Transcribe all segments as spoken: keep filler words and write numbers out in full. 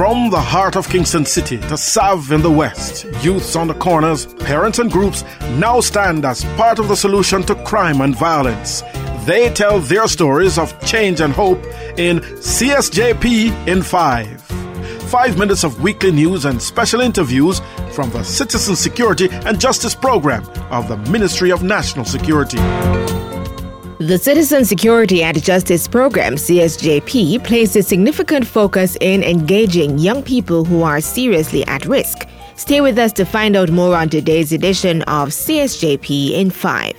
From the heart of Kingston City to Sav in the West, youths on the corners, parents and groups now stand as part of the solution to crime and violence. They tell their stories of change and hope in C S J P in five. Five minutes of weekly news and special interviews from the Citizen Security and Justice Program of the Ministry of National Security. The Citizen Security and Justice Program, C S J P, places significant focus in engaging young people who are seriously at risk. Stay with us to find out more on today's edition of C S J P in five.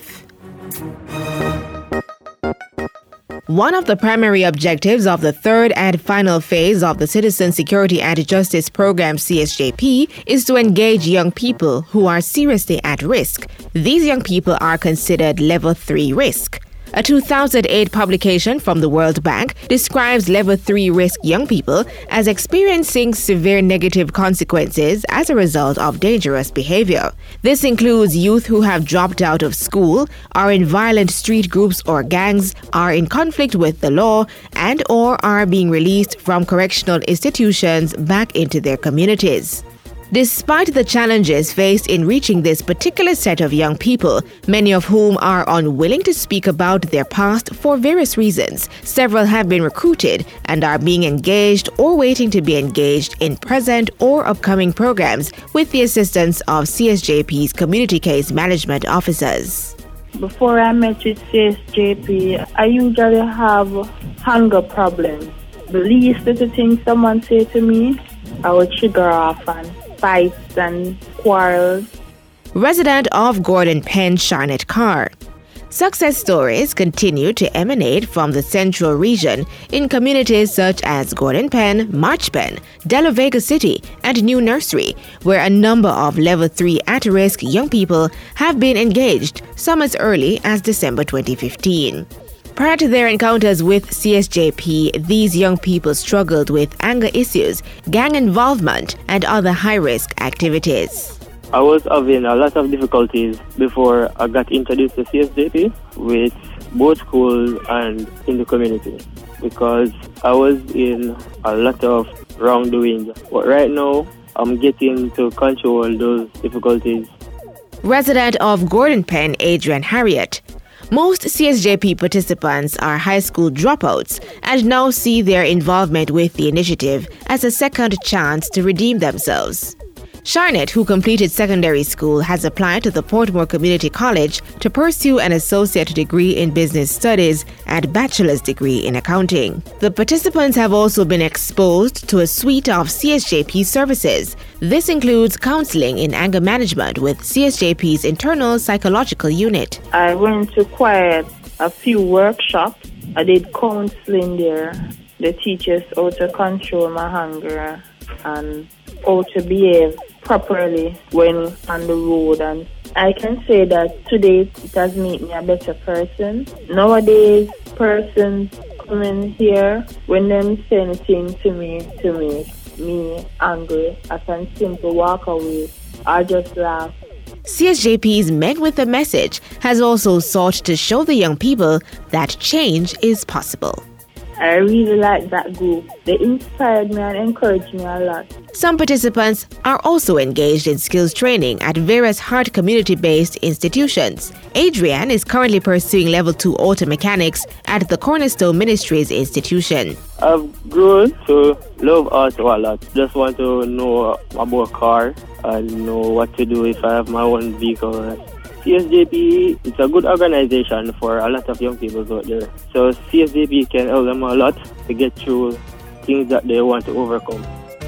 One of the primary objectives of the third and final phase of the Citizen Security and Justice Program, C S J P, is to engage young people who are seriously at risk. These young people are considered Level three risk. A two thousand eight publication from the World Bank describes Level three risk young people as experiencing severe negative consequences as a result of dangerous behavior. This includes youth who have dropped out of school, are in violent street groups or gangs, are in conflict with the law, and or are being released from correctional institutions back into their communities. Despite the challenges faced in reaching this particular set of young people, many of whom are unwilling to speak about their past for various reasons, several have been recruited and are being engaged or waiting to be engaged in present or upcoming programs with the assistance of C S J P's community case management officers. Before I met with C S J P, I usually have hunger problems. The least little thing someone say to me, I would trigger off and fights and quarrels. Resident of Gordon Pen, Charlotte Carr. Success stories continue to emanate from the central region in communities such as Gordon Pen, Marchpen, De La Vega City, and New Nursery, where a number of Level three at-risk young people have been engaged, some as early as December twenty fifteen. Prior to their encounters with C S J P, these young people struggled with anger issues, gang involvement, and other high-risk activities. I was having a lot of difficulties before I got introduced to C S J P with both schools and in the community because I was in a lot of wrongdoing. But right now, I'm getting to control those difficulties. Resident of Gordon Pen, Adrian Harriet. Most C S J P participants are high school dropouts and now see their involvement with the initiative as a second chance to redeem themselves. Charlotte, who completed secondary school, has applied to the Portmore Community College to pursue an associate degree in business studies and bachelor's degree in accounting. The participants have also been exposed to a suite of C S J P services. This includes counseling in anger management with C S J P's internal psychological unit. I went to quite a few workshops. I did counseling there. They teach us how to control my hunger and how to behave properly when on the road, and I can say that today it has made me a better person. Nowadays, persons coming here, when them say anything to me to make me angry, I can simply walk away or just laugh. C S J P's Men with a Message has also sought to show the young people that change is possible. I really like that group. They inspired me and encouraged me a lot. Some participants are also engaged in skills training at various Heart community-based institutions. Adrian is currently pursuing Level two Auto Mechanics at the Cornerstone Ministries institution. I've grown to love auto a lot. Just want to know about car and know what to do if I have my own vehicle. C S J P, it's a good organization for a lot of young people out there. So C S J P can help them a lot to get through things that they want to overcome.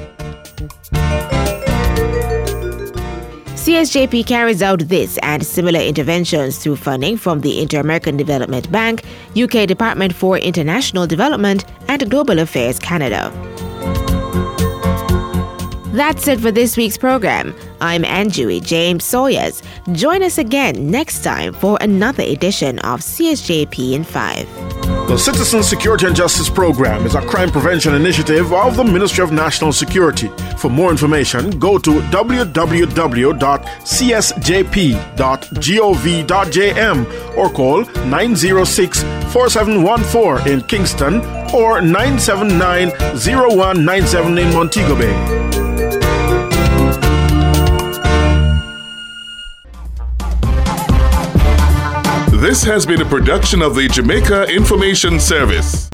C S J P carries out this and similar interventions through funding from the Inter-American Development Bank, U K Department for International Development, and Global Affairs Canada. That's it for this week's program. I'm Anjui James Sawyers. Join us again next time for another edition of C S J P in five. The Citizen Security and Justice Program is a crime prevention initiative of the Ministry of National Security. For more information, go to w w w dot c s j p dot gov dot j m or call nine zero six, four seven one four in Kingston or nine seven nine, zero one nine seven in Montego Bay. This has been a production of the Jamaica Information Service.